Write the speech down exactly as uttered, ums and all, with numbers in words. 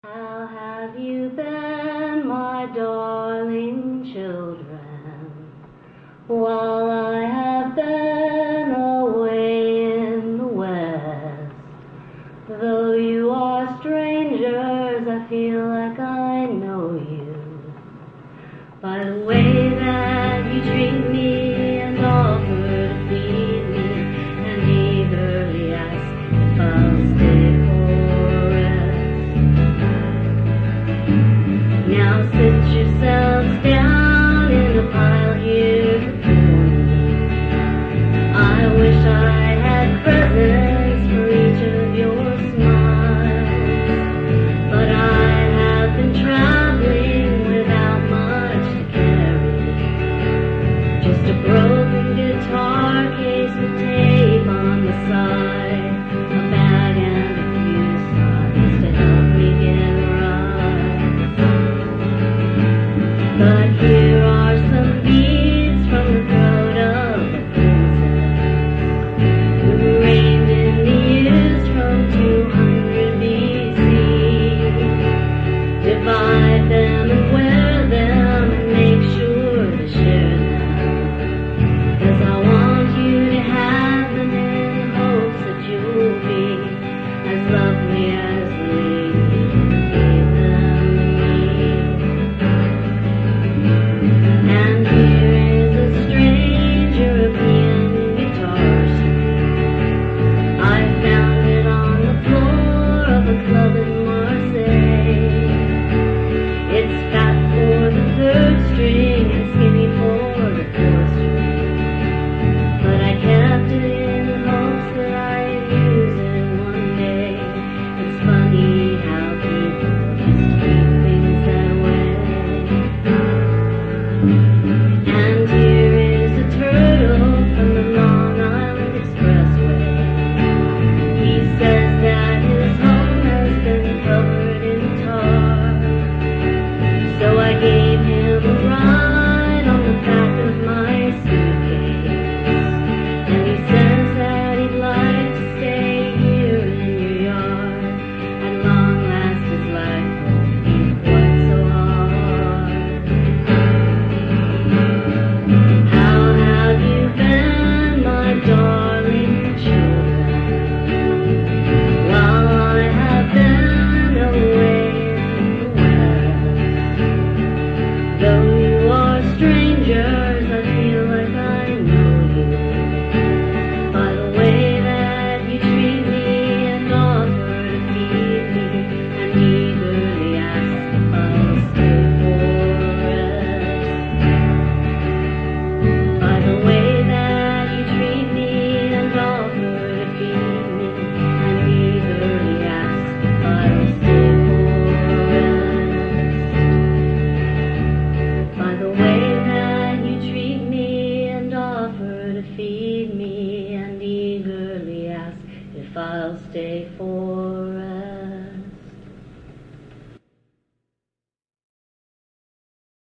How have you been, my darling children, while I have been away in the West? Though you are strangers, I feel like I know you by the way that you treat me and offer to feed me and eagerly ask if I'll stay for rest. Now sit yourselves down in a pile here before me. I wish I had presents for each of your smiles, but I have been traveling without much to carry. Just a broken guitar case with tape on the side, a bag and a few signs to help me get right. But here are some beads from the throat of a princess who reigned in the years from two hundred B C. Divide them and wear them and make sure to share them, 'cause I want you to have them in hopes that you'll be as lovely as the lady who gave them to me. And here is a strange European guitar string. I found it on the floor of a club in Marseille. It's fat for the third string and skinny for the fourth string, but I kept it in hopes that I'd use it one day. It's funny how people just keep things that way. And here is a turtle from the Long Island Expressway. He says that his home has been covered in tar, so I gave him a ride on the back of my suitcase. And he says that he'd like to stay here in your yard. At long last his life won't be quite so hard. How have you been, my darling children, while I have been away in the West? Though you are strangers, I feel like I know you by the way that you treat me and offer to feed me and eagerly ask if I'll stay for rest. By the way that you treat me and offer to feed me and eagerly ask if I'll stay for rest. By the way that you treat me and offer to feed me and eagerly ask if I'll stay for